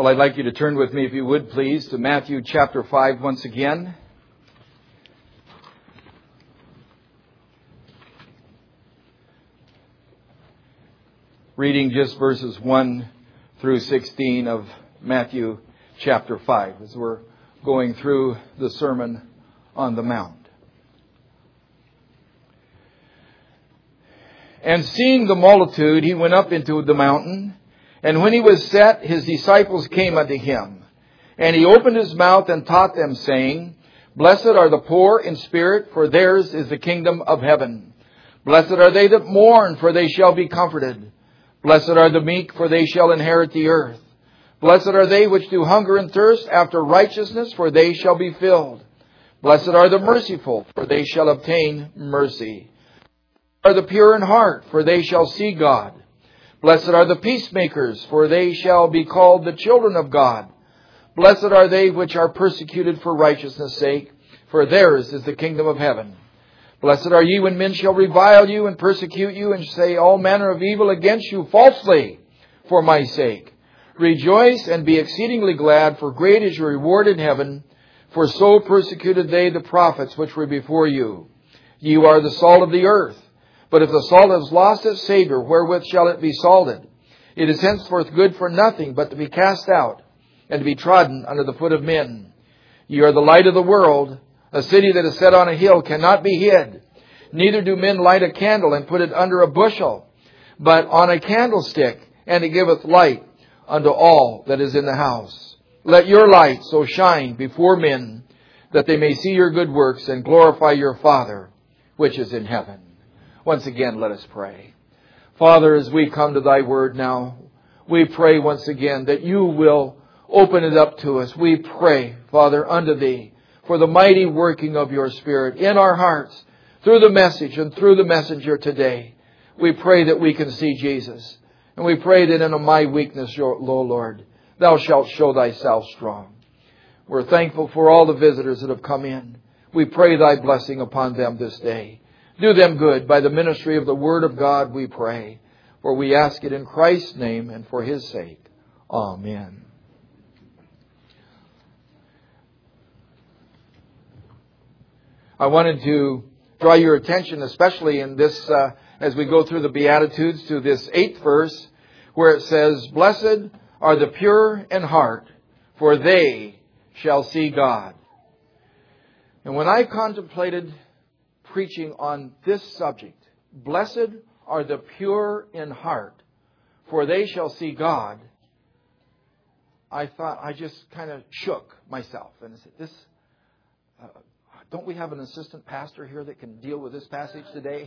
Well, I'd like you to turn with me, if you would, please, to Matthew chapter 5 once again. Reading just verses 1 through 16 of Matthew chapter 5 as we're going through the Sermon on the Mount. And seeing the multitude, he went up into the mountain. And when he was set, his disciples came unto him. And he opened his mouth and taught them, saying, Blessed are the poor in spirit, for theirs is the kingdom of heaven. Blessed are they that mourn, for they shall be comforted. Blessed are the meek, for they shall inherit the earth. Blessed are they which do hunger and thirst after righteousness, for they shall be filled. Blessed are the merciful, for they shall obtain mercy. Blessed are the pure in heart, for they shall see God. Blessed are the peacemakers, for they shall be called the children of God. Blessed are they which are persecuted for righteousness' sake, for theirs is the kingdom of heaven. Blessed are ye when men shall revile you and persecute you and say all manner of evil against you falsely for my sake. Rejoice and be exceedingly glad, for great is your reward in heaven, for so persecuted they the prophets which were before you. You are the salt of the earth. But if the salt has lost its savour, wherewith shall it be salted? It is henceforth good for nothing but to be cast out and to be trodden under the foot of men. Ye are the light of the world. A city that is set on a hill cannot be hid. Neither do men light a candle and put it under a bushel, but on a candlestick, and it giveth light unto all that is in the house. Let your light so shine before men, that they may see your good works and glorify your Father which is in heaven. Once again, let us pray. Father, as we come to Thy Word now, we pray once again that You will open it up to us. We pray, Father, unto Thee for the mighty working of Your Spirit in our hearts through the message and through the messenger today. We pray that we can see Jesus. And we pray that in my weakness, O Lord, Thou shalt show Thyself strong. We're thankful for all the visitors that have come in. We pray Thy blessing upon them this day. Do them good by the ministry of the Word of God, we pray. For we ask it in Christ's name and for His sake. Amen. I wanted to draw your attention, especially in this, as we go through the Beatitudes, to this 8th verse, where it says, Blessed are the pure in heart, for they shall see God. And when I contemplated preaching on this subject, blessed are the pure in heart, for they shall see God, I thought, I just kind of shook myself. And I said, don't we have an assistant pastor here that can deal with this passage today?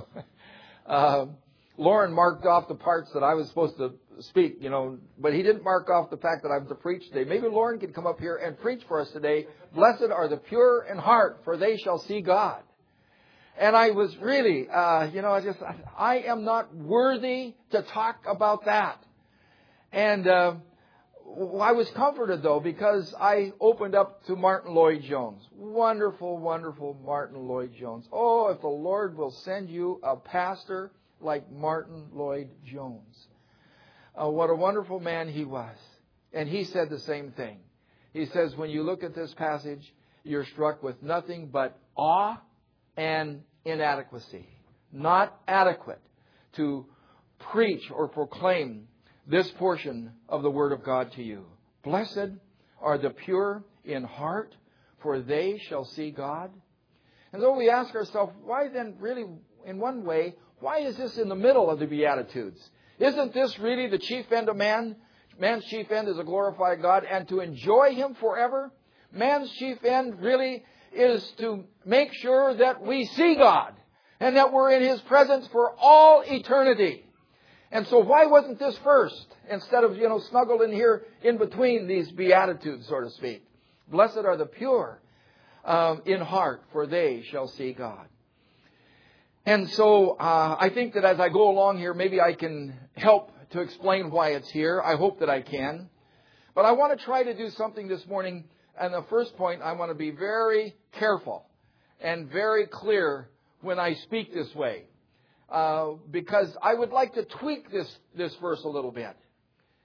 Lauren marked off the parts that I was supposed to speak, but he didn't mark off the fact that I'm to preach today. Maybe Lauren can come up here and preach for us today. Blessed are the pure in heart, for they shall see God. And I was really, I am not worthy to talk about that. And I was comforted, though, because I opened up to Martin Lloyd-Jones. Wonderful, wonderful Martin Lloyd-Jones. Oh, if the Lord will send you a pastor like Martin Lloyd-Jones. What a wonderful man he was. And he said the same thing. He says, when you look at this passage, you're struck with nothing but awe and inadequacy. Not adequate to preach or proclaim this portion of the Word of God to you. Blessed are the pure in heart, for they shall see God. And so we ask ourselves, why then really, in one way, why is this in the middle of the Beatitudes? Isn't this really the chief end of man? Man's chief end is to glorify God and to enjoy Him forever. Man's chief end really is to make sure that we see God and that we're in His presence for all eternity. And so why wasn't this first instead of, snuggled in here in between these Beatitudes, so to speak? Blessed are the pure in heart, for they shall see God. And so I think that as I go along here, maybe I can help to explain why it's here. I hope that I can. But I want to try to do something this morning. And the first point, I want to be very careful and very clear when I speak this way. Because I would like to tweak this verse a little bit.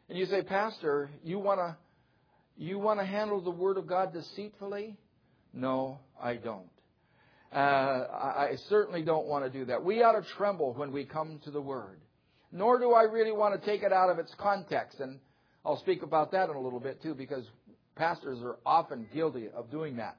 And you say, Pastor, you want to handle the Word of God deceitfully? No, I don't. I certainly don't want to do that. We ought to tremble when we come to the Word. Nor do I really want to take it out of its context. And I'll speak about that in a little bit too, because pastors are often guilty of doing that.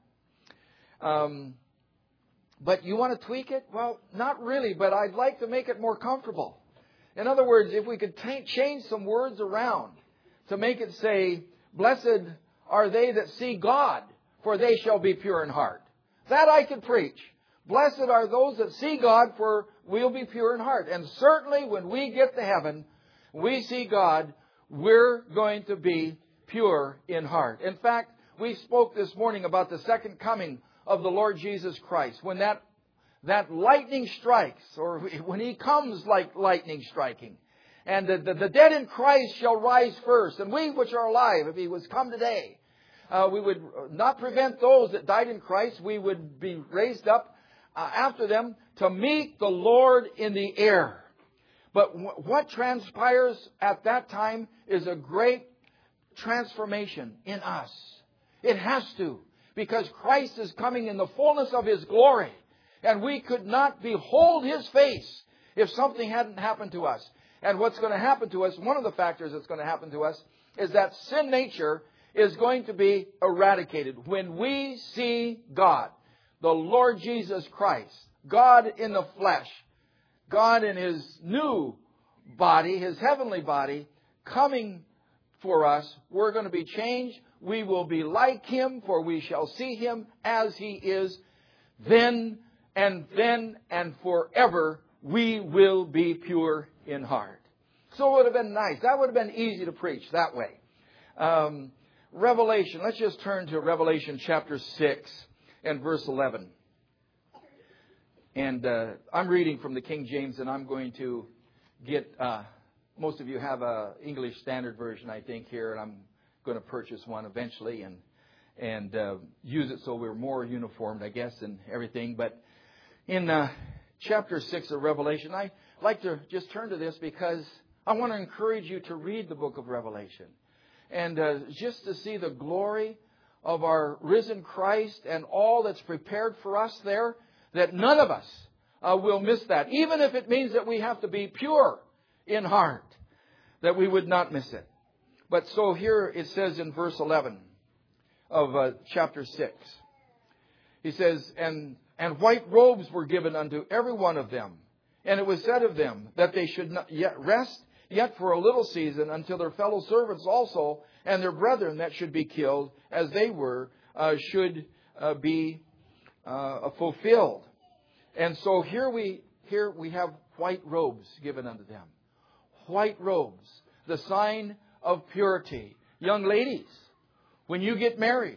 But you want to tweak it? Well, not really, but I'd like to make it more comfortable. In other words, if we could change some words around to make it say, blessed are they that see God, for they shall be pure in heart. That I could preach. Blessed are those that see God, for we'll be pure in heart. And certainly when we get to heaven, we see God, we're going to be pure in heart. In fact, we spoke this morning about the second coming of the Lord Jesus Christ. When that lightning strikes, or when He comes like lightning striking, and the dead in Christ shall rise first, and we which are alive, if He was come today, we would not prevent those that died in Christ. We would be raised up after them to meet the Lord in the air. But what transpires at that time is a great transformation in us. It has to, because Christ is coming in the fullness of His glory. And we could not behold His face if something hadn't happened to us. And what's going to happen to us, one of the factors that's going to happen to us, is that sin nature is going to be eradicated. When we see God, the Lord Jesus Christ, God in the flesh, God in His new body, His heavenly body, coming for us, we're going to be changed. We will be like Him, for we shall see Him as He is. Then and forever we will be pure in heart. So it would have been nice. That would have been easy to preach that way. Revelation. Let's just turn to Revelation chapter 6 and verse 11. And I'm reading from the King James, and I'm going to get... most of you have a English Standard Version, I think, here, and I'm going to purchase one eventually and use it so we're more uniformed, I guess, and everything. But in chapter 6 of Revelation, I like to just turn to this because I want to encourage you to read the book of Revelation. And just to see the glory of our risen Christ and all that's prepared for us there, that none of us will miss that. Even if it means that we have to be pure in heart, that we would not miss it. But so here it says in verse 11 of chapter 6. He says, And white robes were given unto every one of them. And it was said of them that they should not yet rest yet for a little season until their fellow servants also and their brethren that should be killed as they were should be fulfilled. And so here we have white robes given unto them. White robes, the sign of purity. Young ladies, when you get married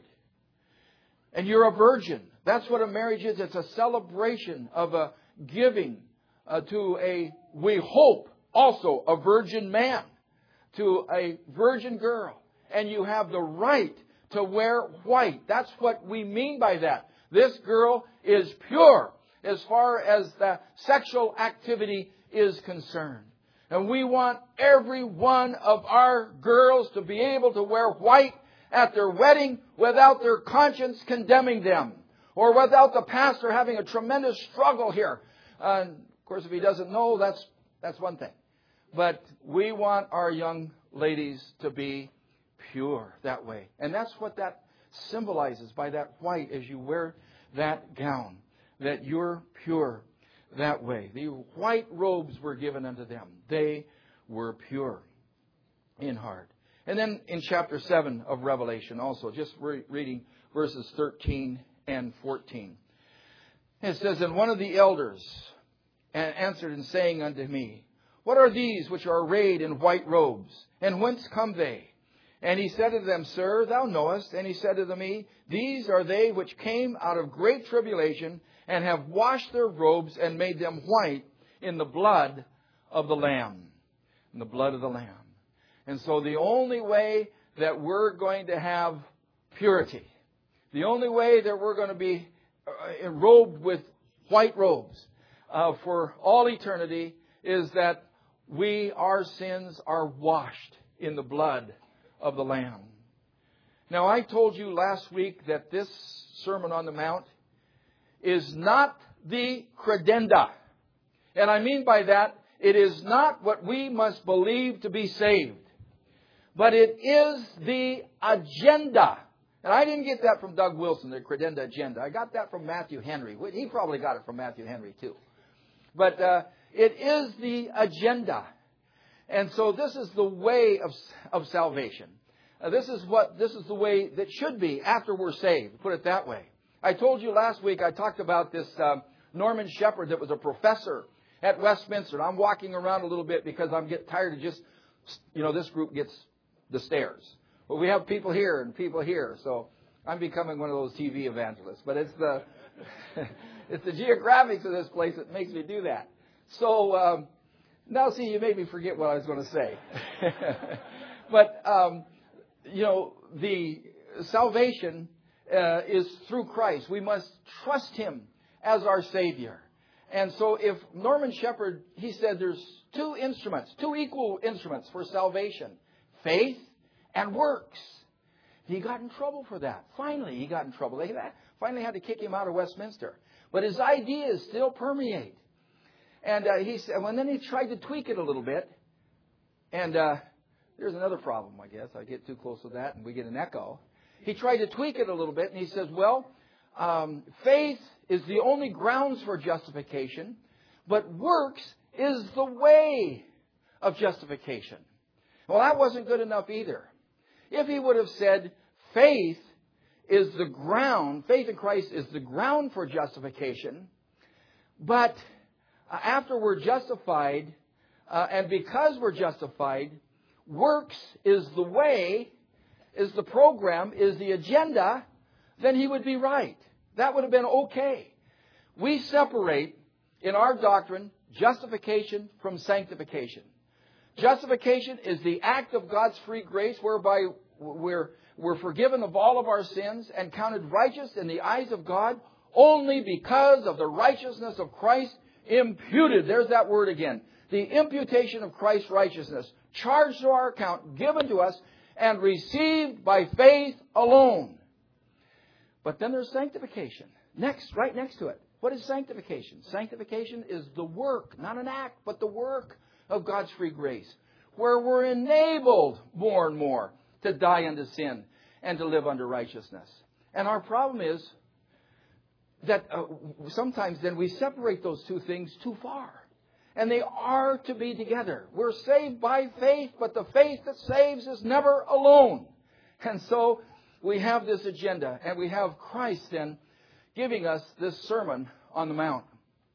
and you're a virgin, that's what a marriage is. It's a celebration of a giving to we hope, also a virgin man, to a virgin girl. And you have the right to wear white. That's what we mean by that. This girl is pure as far as the sexual activity is concerned. And we want every one of our girls to be able to wear white at their wedding without their conscience condemning them, or without the pastor having a tremendous struggle here. Of course, if he doesn't know, that's one thing. But we want our young ladies to be pure that way. And that's what that symbolizes by that white as you wear that gown, that you're pure that way. The white robes were given unto them. They were pure in heart. And then in chapter 7 of Revelation also, just reading verses 13 and 14. It says, And one of the elders answered and saying unto me, What are these which are arrayed in white robes? And whence come they? And he said to them, Sir, thou knowest. And he said unto me, These are they which came out of great tribulation, and have washed their robes and made them white in the blood of the Lamb. In the blood of the Lamb. And so the only way that we're going to have purity, the only way that we're going to be robed with white robes for all eternity, is that our sins are washed in the blood of the Lamb. Now, I told you last week that this Sermon on the Mount is not the credenda. And I mean by that, it is not what we must believe to be saved. But it is the agenda. And I didn't get that from Doug Wilson, the credenda agenda. I got that from Matthew Henry. He probably got it from Matthew Henry too. But it is the agenda. And so this is the way of salvation. This is the way that should be after we're saved. Put it that way. I told you last week, I talked about this Norman Shepherd that was a professor at Westminster. I'm walking around a little bit because I'm getting tired of just, this group gets the stairs. But we have people here and people here. So I'm becoming one of those TV evangelists. But it's the it's the geographics of this place that makes me do that. So now, see, you made me forget what I was going to say. But, the salvation is through Christ. We must trust Him as our Savior. And so if Norman Shepherd, he said there's two equal instruments for salvation. Faith and works. He got in trouble for that. Finally, he got in trouble. They finally had to kick him out of Westminster. But his ideas still permeate. And he said, and then he tried to tweak it a little bit. And there's another problem, I guess. I get too close to that and we get an echo. He tried to tweak it a little bit and he says, faith is the only grounds for justification, but works is the way of justification. Well, that wasn't good enough either. If he would have said faith in Christ is the ground for justification, but after we're justified, and because we're justified, works is the way, is the program, is the agenda, then he would be right. That would have been okay. We separate in our doctrine justification from sanctification. Justification is the act of God's free grace whereby we're forgiven of all of our sins and counted righteous in the eyes of God only because of the righteousness of Christ imputed. There's that word again. The imputation of Christ's righteousness charged to our account, given to us, and received by faith alone. But then there's sanctification. Right next to it. What is sanctification? Sanctification is the work, not an act, but the work of God's free grace, where we're enabled more and more to die unto sin and to live under righteousness. And our problem is that sometimes then we separate those two things too far. And they are to be together. We're saved by faith, but the faith that saves is never alone. And so we have this agenda, and we have Christ then giving us this Sermon on the Mount.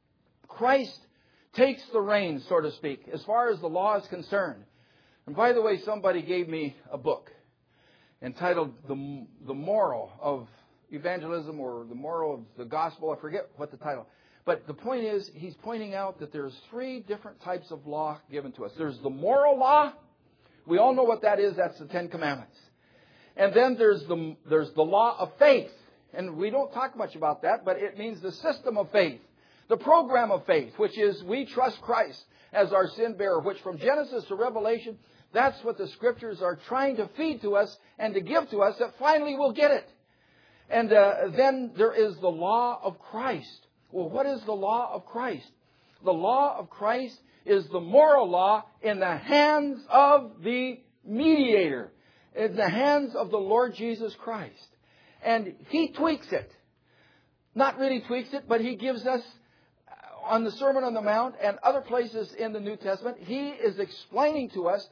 Christ takes the reins, so to speak, as far as the law is concerned. And by the way, somebody gave me a book entitled The Moral of Evangelism or The Moral of the Gospel. I forget what the title. But the point is, he's pointing out that there's 3 different types of law given to us. There's the moral law. We all know what that is. That's the 10 Commandments. And then there's the law of faith. And we don't talk much about that, but it means the system of faith. The program of faith, which is we trust Christ as our sin bearer, which from Genesis to Revelation, that's what the Scriptures are trying to feed to us and to give to us, that finally we'll get it. And then there is the law of Christ. Well, what is the law of Christ? The law of Christ is the moral law in the hands of the mediator, in the hands of the Lord Jesus Christ. And He tweaks it. Not really tweaks it, but He gives us, on the Sermon on the Mount and other places in the New Testament, He is explaining to us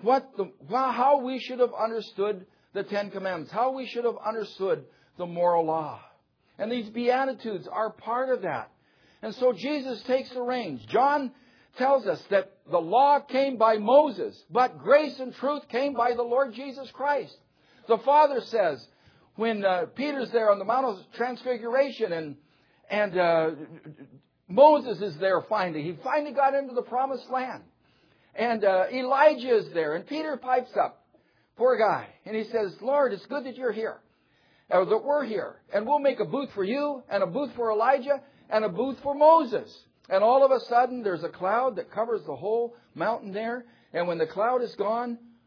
how we should have understood the 10 Commandments, how we should have understood the moral law. And these Beatitudes are part of that. And so Jesus takes the reins. John tells us that the law came by Moses, but grace and truth came by the Lord Jesus Christ. The Father says, when Peter's there on the Mount of Transfiguration and Moses is there finally. He finally got into the promised land. And Elijah is there. And Peter pipes up. Poor guy. And he says, Lord, it's good that you're here. That we're here. And we'll make a booth for you and a booth for Elijah and a booth for Moses. And all of a sudden there's a cloud that covers the whole mountain there. And when the cloud is gone,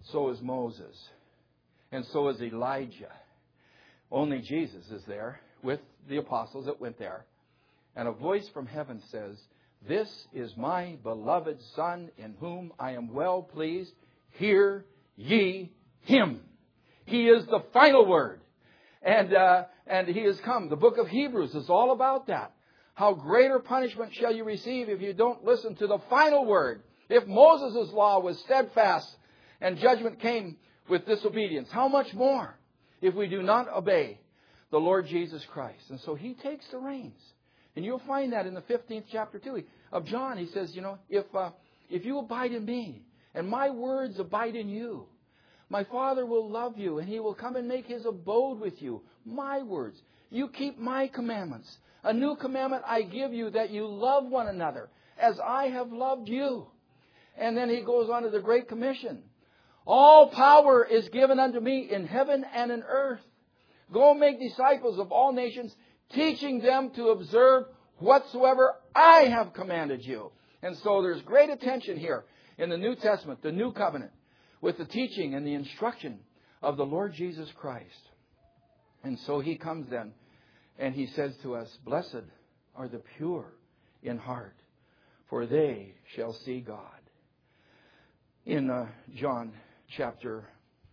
So is Moses. And so is Elijah. Only Jesus is there with the apostles that went there. And a voice from heaven says, "This is my beloved Son, in whom I am well pleased. Hear ye Him." He is the final word. And He has come. The book of Hebrews is all about that. How greater punishment shall you receive if you don't listen to the final word? If Moses' law was steadfast and judgment came with disobedience, how much more if we do not obey the Lord Jesus Christ? And so He takes the reins. And you'll find that in the 15th chapter too of John. He says, if you abide in me and my words abide in you, my Father will love you and He will come and make His abode with you. My words. You keep my commandments. A new commandment I give you, that you love one another as I have loved you. And then He goes on to the Great Commission. All power is given unto me in heaven and in earth. Go make disciples of all nations, teaching them to observe whatsoever I have commanded you. And so there's great attention here in the New Testament, the New Covenant, with the teaching and the instruction of the Lord Jesus Christ. And so He comes then and He says to us, "Blessed are the pure in heart, for they shall see God." In 1 John chapter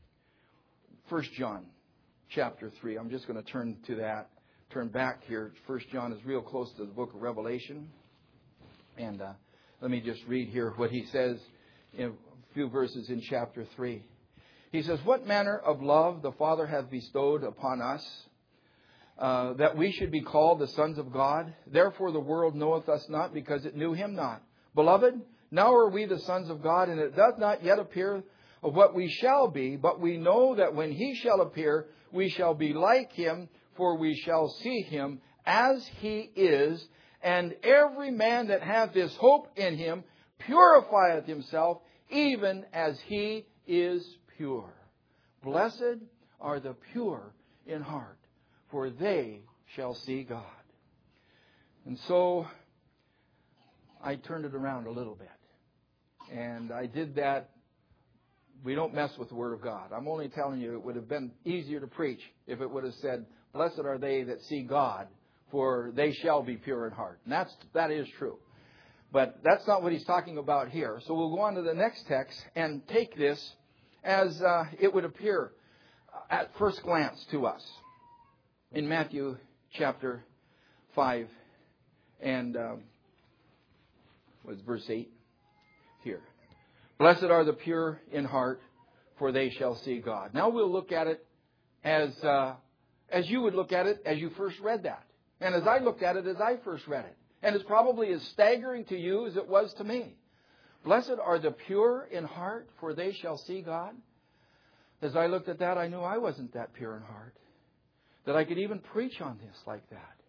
3, I'm just going to turn to that. Turn back here. 1 John is real close to the book of Revelation. And let me just read here what he says in a few verses in chapter 3. He says, "What manner of love the Father hath bestowed upon us, that we should be called the sons of God. Therefore the world knoweth us not, because it knew Him not. Beloved, now are we the sons of God, and it doth not yet appear of what we shall be, but we know that when He shall appear, we shall be like Him, for we shall see Him as He is. And every man that hath this hope in Him purifieth himself, even as He is pure." Blessed are the pure in heart, for they shall see God. And so I turned it around a little bit. And I did that. We don't mess with the Word of God. I'm only telling you, it would have been easier to preach if it would have said, "Blessed are they that see God, for they shall be pure in heart." And that is true. But that's not what he's talking about here. So we'll go on to the next text and take this as it would appear at first glance to us. In Matthew chapter 5 and verse 8 here. "Blessed are the pure in heart, for they shall see God." Now we'll look at it as you would look at it as you first read that. And as I looked at it as I first read it. And it's probably as staggering to you as it was to me. Blessed are the pure in heart, for they shall see God. As I looked at that, I knew I wasn't that pure in heart, that I could even preach on this like that.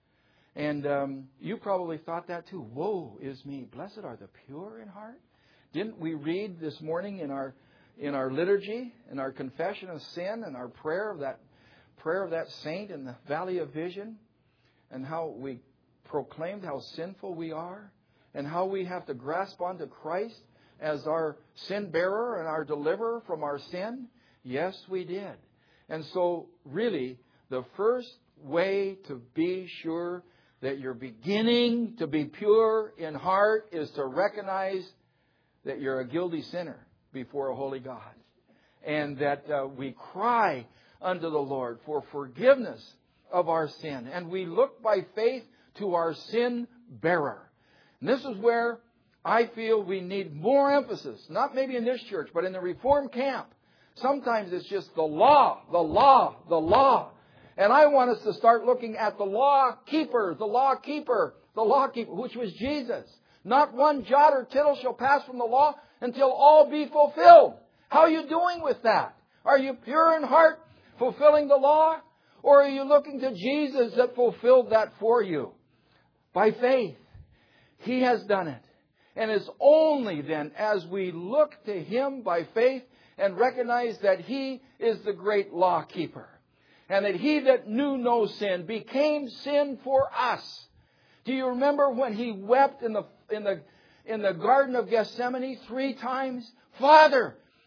And you probably thought that too. Woe is me. Blessed are the pure in heart. Didn't we read this morning in our liturgy, in our confession of sin, and our prayer of that saint in the Valley of Vision, and how we proclaimed how sinful we are, and how we have to grasp onto Christ as our sin bearer and our deliverer from our sin? Yes, we did. And so really, the first way to be sure that you're beginning to be pure in heart is to recognize that you're a guilty sinner before a holy God. And that we cry unto the Lord for forgiveness of our sin. And we look by faith to our sin bearer. And this is where I feel we need more emphasis. Not maybe in this church, but in the Reformed camp. Sometimes it's just the law, the law, the law. And I want us to start looking at the law keeper, which was Jesus. Not one jot or tittle shall pass from the law until all be fulfilled. How are you doing with that? Are you pure in heart, fulfilling the law? Or are you looking to Jesus that fulfilled that for you? By faith. He has done it. And it's only then as we look to Him by faith and recognize that He is the great law keeper, and that He that knew no sin became sin for us. Do you remember when He wept in the Garden of Gethsemane 3 times? "Father,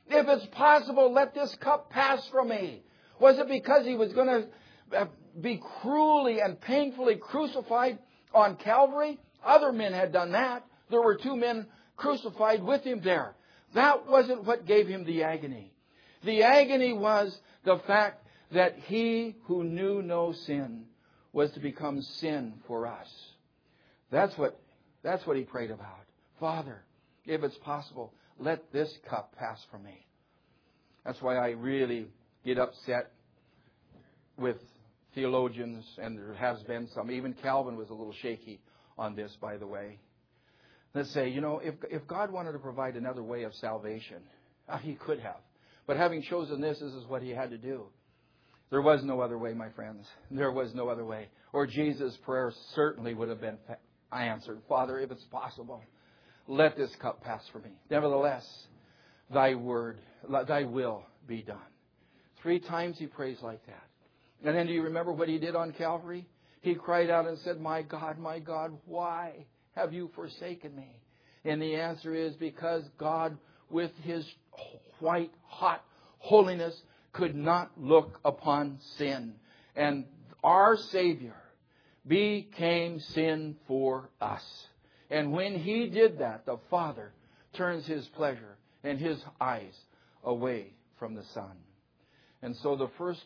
If it's possible, let this cup pass from me. Was it because he was going to be cruelly and painfully crucified on Calvary? Other men had done that. There were 2 men crucified with him there. That wasn't what gave him the agony. The agony was the fact that he who knew no sin was to become sin for us. That's what he prayed about. Father, if it's possible, let this cup pass from me. That's why I really get upset with theologians, and there has been some. Even Calvin was a little shaky on this, by the way. Let's say, if God wanted to provide another way of salvation, He could have. But having chosen this is what He had to do. There was no other way, my friends. There was no other way. Or Jesus' prayer certainly would have been answered. Father, if it's possible, let this cup pass from me. Nevertheless, Thy will be done. 3 times he prays like that. And then do you remember what He did on Calvary? He cried out and said, my God, why have you forsaken me? And the answer is because God, with His white, hot holiness, could not look upon sin. And our Savior became sin for us. And when He did that, the Father turns His pleasure and His eyes away from the Son. And so the first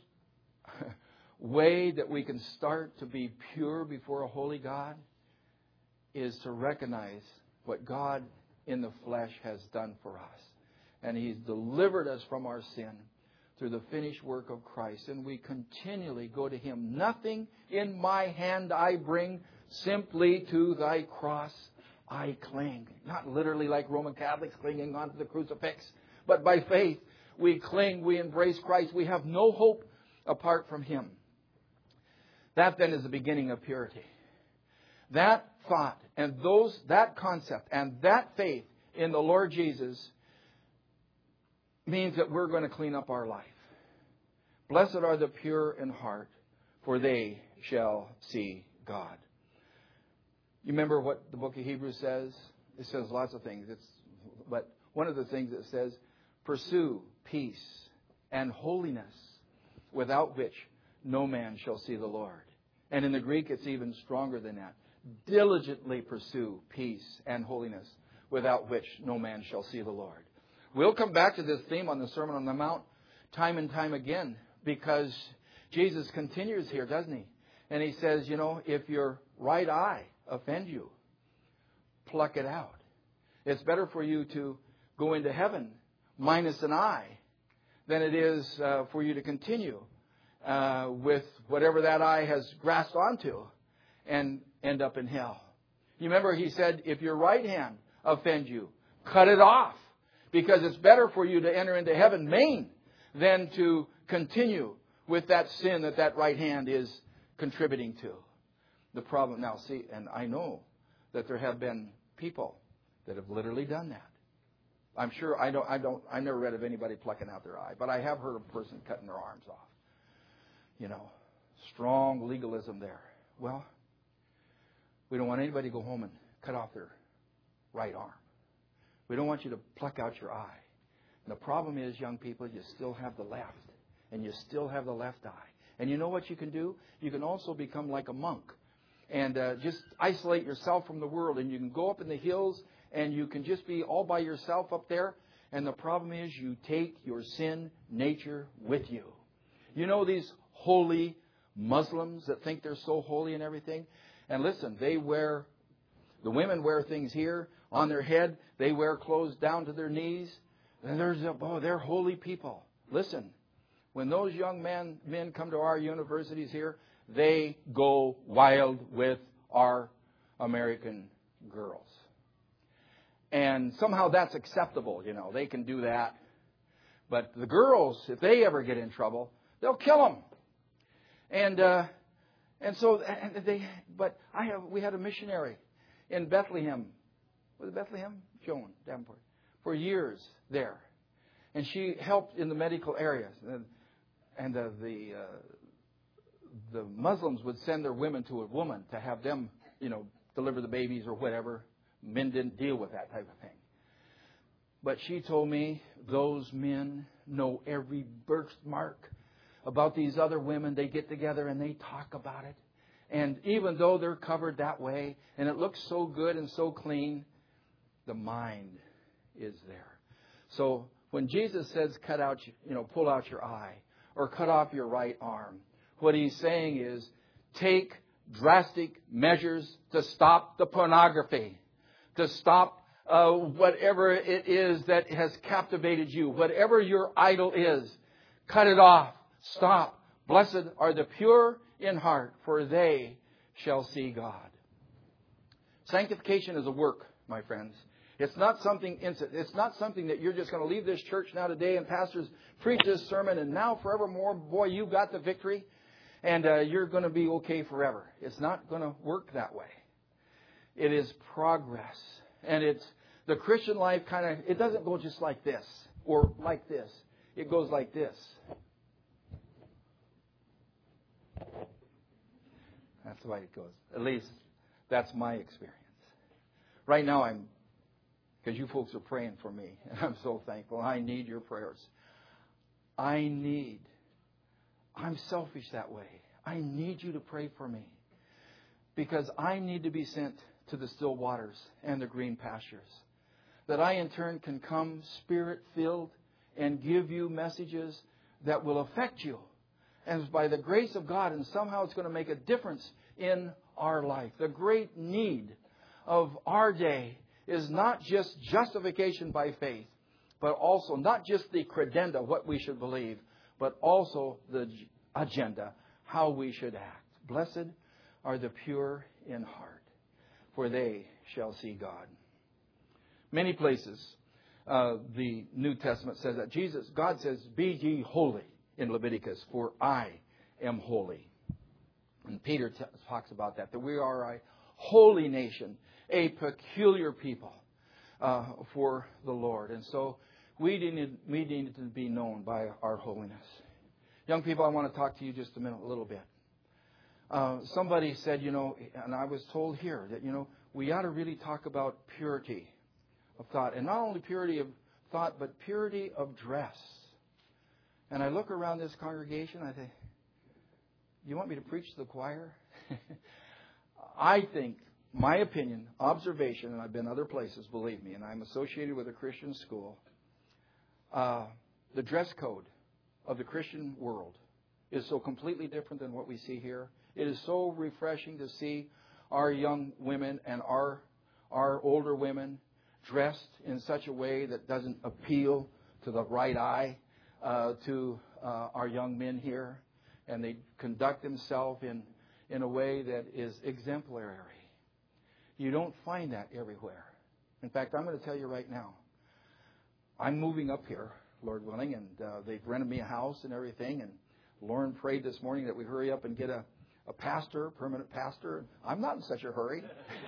way that we can start to be pure before a holy God is to recognize what God in the flesh has done for us. And He's delivered us from our sin through the finished work of Christ. And we continually go to Him. Nothing in my hand I bring, simply to Thy cross I cling. Not literally like Roman Catholics clinging onto the crucifix, but by faith we cling, we embrace Christ. We have no hope apart from Him. That then is the beginning of purity. That thought and that concept and that faith in the Lord Jesus means that we're going to clean up our life. Blessed are the pure in heart, for they shall see God. You remember what the book of Hebrews says? It says lots of things. But one of the things it says, pursue peace and holiness, without which no man shall see the Lord. And in the Greek, it's even stronger than that. Diligently pursue peace and holiness, without which no man shall see the Lord. We'll come back to this theme on the Sermon on the Mount time and time again, because Jesus continues here, doesn't He? And He says, if your right eye offend you, pluck it out. It's better for you to go into heaven minus an eye than it is for you to continue with whatever that eye has grasped onto and end up in hell. You remember He said, if your right hand offend you, cut it off, because it's better for you to enter into heaven maimed than to continue with that sin that right hand is contributing to. The problem now, see, and I know that there have been people that have literally done that. I'm sure I never read of anybody plucking out their eye, but I have heard of a person cutting their arms off. Strong legalism there. Well, we don't want anybody to go home and cut off their right arm. We don't want you to pluck out your eye. And the problem is, young people, you still have the left, and you still have the left eye. And you know what you can do? You can also become like a monk and just isolate yourself from the world. And you can go up in the hills and you can just be all by yourself up there. And the problem is, you take your sin nature with you. These holy Muslims that think they're so holy and everything. And listen, the women wear things here on their head. They wear clothes down to their knees. And they're holy people. Listen, when those young men come to our universities here, they go wild with our American girls. And somehow that's acceptable, They can do that. But the girls, if they ever get in trouble, they'll kill them. We had a missionary in Bethlehem. Was it Bethlehem? Joan Davenport. For years there. And she helped in the medical areas. And the Muslims would send their women to a woman to have them, deliver the babies or whatever. Men didn't deal with that type of thing. But she told me those men know every birthmark about these other women. They get together and they talk about it. And even though they're covered that way and it looks so good and so clean, the mind is there. So when Jesus says pull out your eye or cut off your right arm, what He's saying is take drastic measures to stop the pornography, to stop whatever it is that has captivated you, whatever your idol is, cut it off, stop. Blessed are the pure in heart, for they shall see God. Sanctification is a work, my friends. It's not something instant. It's not something that you're just going to leave this church now today and pastors preach this sermon and now forevermore, boy, you got the victory and you're going to be okay forever. It's not going to work that way. It is progress. And it's the Christian life it doesn't go just like this or like this. It goes like this. That's the way it goes. At least that's my experience. Right now because you folks are praying for me, and I'm so thankful. I need your prayers. I'm selfish that way. I need you to pray for me because I need to be sent to the still waters and the green pastures. That I in turn can come Spirit-filled and give you messages that will affect you. And by the grace of God, and somehow it's going to make a difference in our life. The great need of our day is not just justification by faith, but also not just the credenda, what we should believe, but also the agenda, how we should act. Blessed are the pure in heart, for they shall see God. Many places, the New Testament says that God says, be ye holy in Leviticus, for I am holy. And Peter talks about that we are a holy nation, a peculiar people for the Lord. And so we need to be known by our holiness. Young people, I want to talk to you just a little bit. Somebody said, and I was told here that, we ought to really talk about purity of thought. And not only purity of thought, but purity of dress. And I look around this congregation, I think, you want me to preach to the choir? I think, my opinion, observation, and I've been other places, believe me, and I'm associated with a Christian school, the dress code of the Christian world is so completely different than what we see here. It is so refreshing to see our young women and our older women dressed in such a way that doesn't appeal to the right eye to our young men here. And they conduct themselves in a way that is exemplary. You don't find that everywhere. In fact, I'm going to tell you right now, I'm moving up here, Lord willing, and they've rented me a house and everything. And Lauren prayed this morning that we hurry up and get a permanent pastor. I'm not in such a hurry.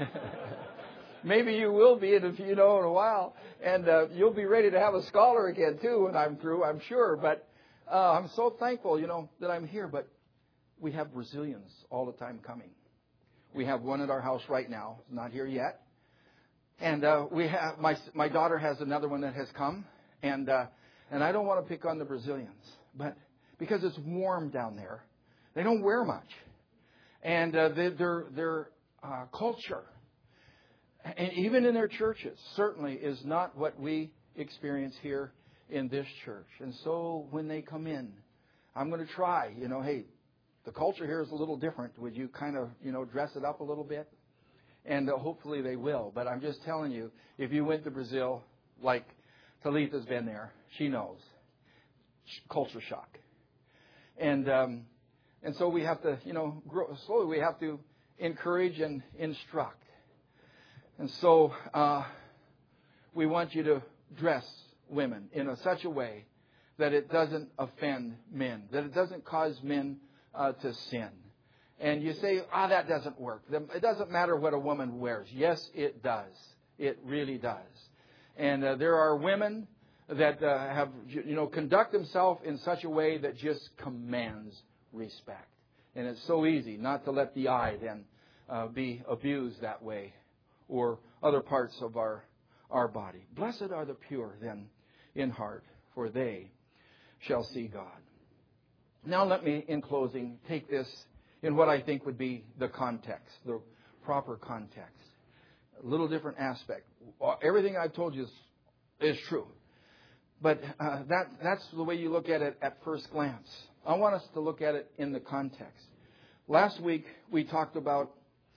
Maybe you will be in a while. And you'll be ready to have a scholar again, too, when I'm through, I'm sure. But I'm so thankful, that I'm here. But we have Brazilians all the time coming. We have one at our house right now, not here yet. And we have my daughter has another one that has come. And I don't want to pick on the Brazilians, but because it's warm down there, they don't wear much. And their culture, and even in their churches, certainly is not what we experience here in this church. And so when they come in, I'm going to try, hey, the culture here is a little different. Would you kind of, dress it up a little bit? And hopefully they will. But I'm just telling you, if you went to Brazil, like Talitha's been there, she knows. Culture shock. And so we have to, grow slowly. We have to encourage and instruct. And so we want you to dress women in such a way that it doesn't offend men, that it doesn't cause men to sin. And you say, that doesn't work. It doesn't matter what a woman wears. Yes, it does. It really does. And there are women that have, conduct themselves in such a way that just commands respect. And it's so easy not to let the eye then be abused that way, or other parts of our our body. Blessed are the pure then in heart, for they shall see God. Now let me, in closing, take this in what I think would be the context, the proper context. A little different aspect. Everything I've told you is true. But that's the way you look at it at first glance. I want us to look at it in the context. Last week we talked about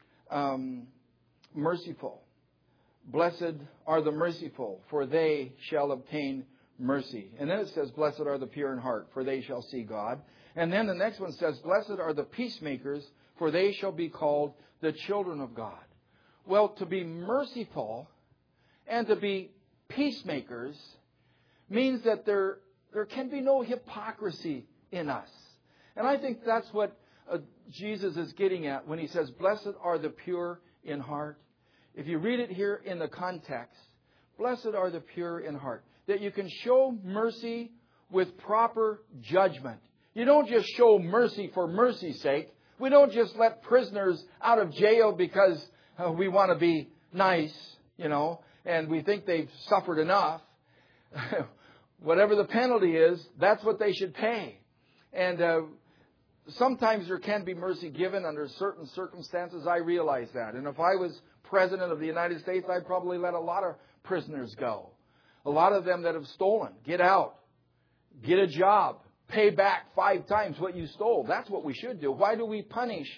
merciful. Blessed are the merciful, for they shall obtain mercy. And then it says, blessed are the pure in heart, for they shall see God. And then the next one says, blessed are the peacemakers, for they shall be called the children of God. Well, to be merciful and to be peacemakers means that there can be no hypocrisy in us. And I think that's what Jesus is getting at when he says, blessed are the pure in heart. If you read it here in the context, blessed are the pure in heart. That you can show mercy with proper judgment. You don't just show mercy for mercy's sake. We don't just let prisoners out of jail because we want to be nice, and we think they've suffered enough. Whatever the penalty is, that's what they should pay. And sometimes there can be mercy given under certain circumstances. I realize that. And if I was President of the United States, I'd probably let a lot of prisoners go. A lot of them that have stolen. Get out. Get a job. Pay back 5 times what you stole. That's what we should do. Why do we punish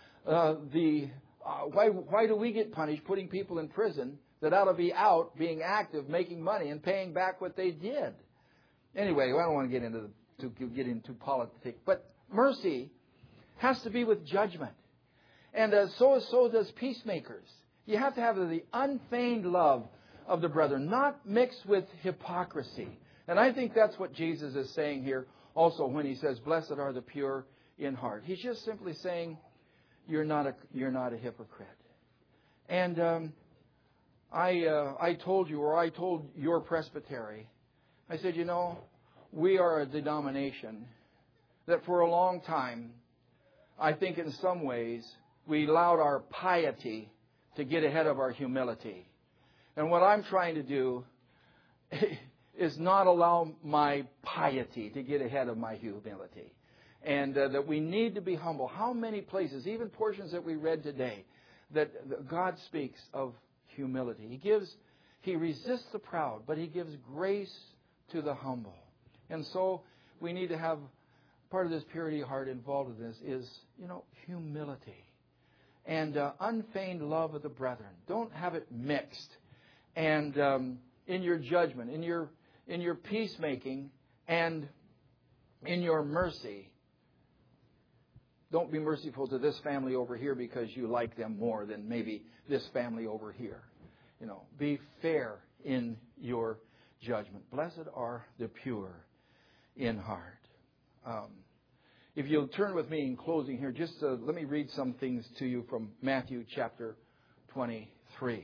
why do we get punished putting people in prison that ought to be out, being active, making money, and paying back what they did? Anyway, I don't want to get into politics. But mercy has to be with judgment. And so does peacemakers. You have to have the unfeigned love of the brethren, not mixed with hypocrisy. And I think that's what Jesus is saying here also when he says, blessed are the pure in heart. He's just simply saying, you're not a hypocrite. And I told your presbytery, I said, we are a denomination that for a long time, I think in some ways, we allowed our piety to get ahead of our humility. And what I'm trying to do is not allow my piety to get ahead of my humility. And that we need to be humble. How many places, even portions that we read today, that God speaks of humility. He resists the proud, but He gives grace to the humble. And so we need to have part of this purity of heart involved in this is, humility. And unfeigned love of the brethren. Don't have it mixed. And in your judgment, in your peacemaking, and in your mercy, don't be merciful to this family over here because you like them more than maybe this family over here. Be fair in your judgment. Blessed are the pure in heart. If you'll turn with me in closing here, just let me read some things to you from Matthew chapter 23.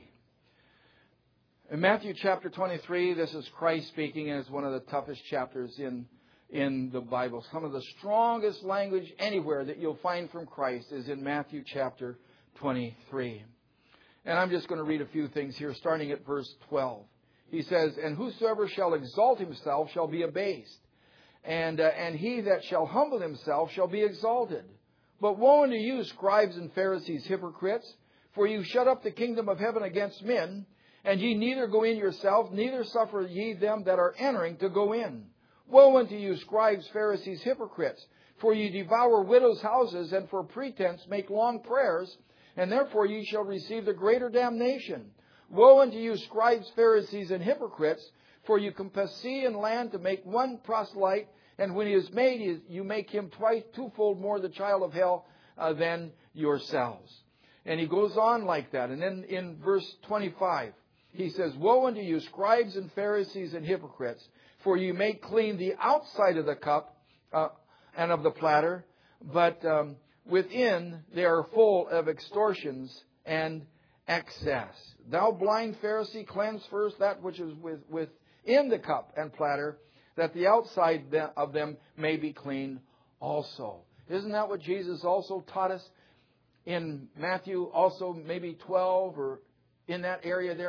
In Matthew chapter 23, this is Christ speaking, and it's one of the toughest chapters in the Bible. Some of the strongest language anywhere that you'll find from Christ is in Matthew chapter 23. And I'm just going to read a few things here, starting at verse 12. He says, and whosoever shall exalt himself shall be abased, and he that shall humble himself shall be exalted. But woe unto you, scribes and Pharisees, hypocrites, for you shut up the kingdom of heaven against men, and ye neither go in yourselves, neither suffer ye them that are entering to go in. Woe unto you, scribes, Pharisees, hypocrites, for ye devour widows' houses, and for pretense make long prayers, and therefore ye shall receive the greater damnation. Woe unto you, scribes, Pharisees, and hypocrites, for you compass sea and land to make one proselyte, and when he is made, you make him twofold more the child of hell than yourselves. And he goes on like that. And then in verse 25, he says, woe unto you, scribes and Pharisees and hypocrites, for you make clean the outside of the cup and of the platter, but within they are full of extortions and excess. Thou blind Pharisee, cleanse first that which is within the cup and platter, that the outside of them may be clean also. Isn't that what Jesus also taught us in Matthew, also maybe 12 or in that area there?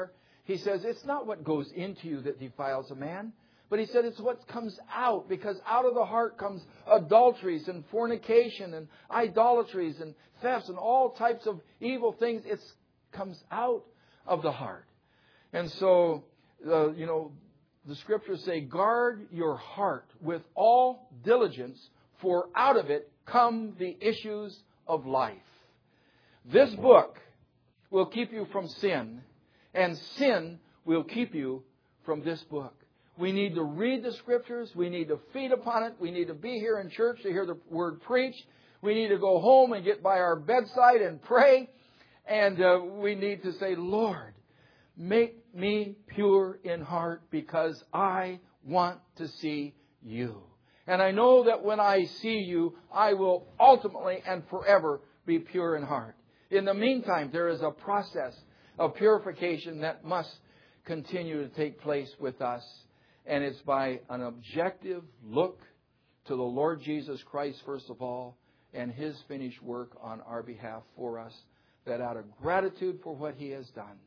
He says, it's not what goes into you that defiles a man, but he said it's what comes out, because out of the heart comes adulteries and fornication and idolatries and thefts and all types of evil things. It comes out of the heart. And so, the Scriptures say, guard your heart with all diligence, for out of it come the issues of life. This book will keep you from sin, and sin will keep you from this book. We need to read the Scriptures. We need to feed upon it. We need to be here in church to hear the Word preached. We need to go home and get by our bedside and pray. And we need to say, Lord, make me pure in heart, because I want to see you. And I know that when I see you, I will ultimately and forever be pure in heart. In the meantime, there is a process of purification that must continue to take place with us. And it's by an objective look to the Lord Jesus Christ, first of all, and His finished work on our behalf for us, that out of gratitude for what He has done,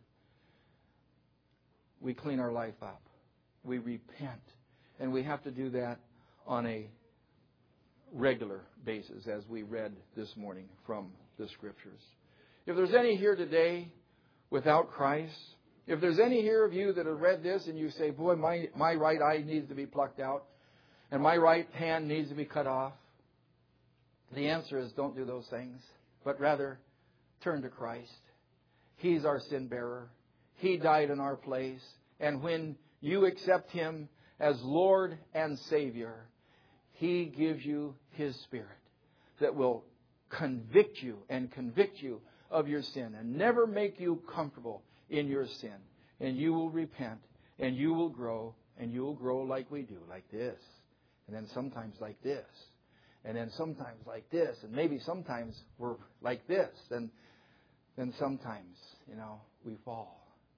we clean our life up. We repent. And we have to do that on a regular basis, as we read this morning from the Scriptures. If there's any here today without Christ, if there's any here of you that have read this and you say, boy, my right eye needs to be plucked out and my right hand needs to be cut off, the answer is don't do those things, but rather turn to Christ. He's our sin bearer. He died in our place. And when you accept Him as Lord and Savior, He gives you His Spirit that will convict you of your sin and never make you comfortable in your sin. And you will repent, and you will grow, and you will grow like we do, like this. And then sometimes like this. And then sometimes like this. And maybe sometimes we're like this. And then sometimes, we fall.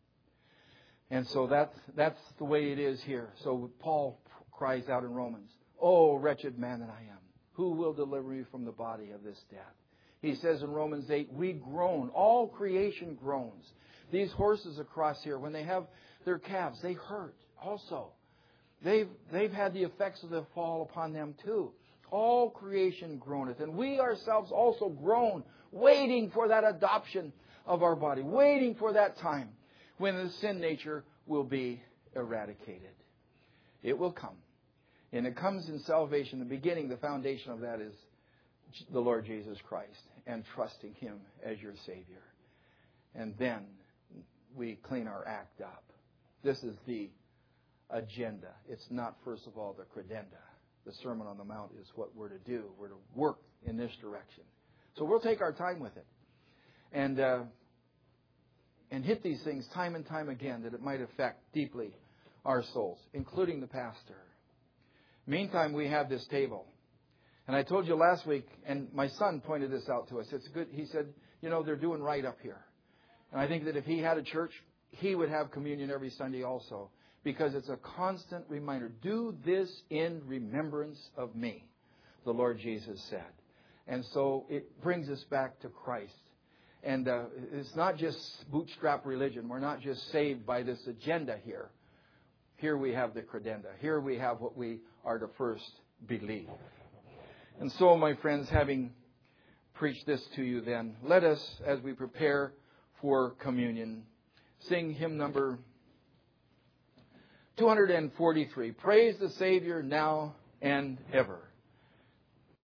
And so that's the way it is here. So Paul cries out in Romans, "Oh, wretched man that I am, who will deliver me from the body of this death?" He says in Romans 8, we groan. All creation groans. These horses across here, when they have their calves, they hurt also. They've had the effects of the fall upon them too. All creation groaneth. And we ourselves also groan, waiting for that adoption of our body, waiting for that time when the sin nature will be eradicated. It will come. And it comes in salvation. The beginning, the foundation of that is the Lord Jesus Christ and trusting Him as your Savior. And then we clean our act up. This is the agenda. It's not, first of all, the credenda. The Sermon on the Mount is what we're to do. We're to work in this direction. So we'll take our time with it. And hit these things time and time again, that it might affect deeply our souls, including the pastor. Meantime, we have this table. And I told you last week, and my son pointed this out to us. It's good. He said, they're doing right up here. And I think that if he had a church, he would have communion every Sunday also, because it's a constant reminder. Do this in remembrance of me, the Lord Jesus said. And so it brings us back to Christ. And it's not just bootstrap religion. We're not just saved by this agenda here. Here we have the credenda. Here we have what we are to first believe. And so, my friends, having preached this to you then, let us, as we prepare for communion, sing hymn number 243. Praise the Savior now and ever.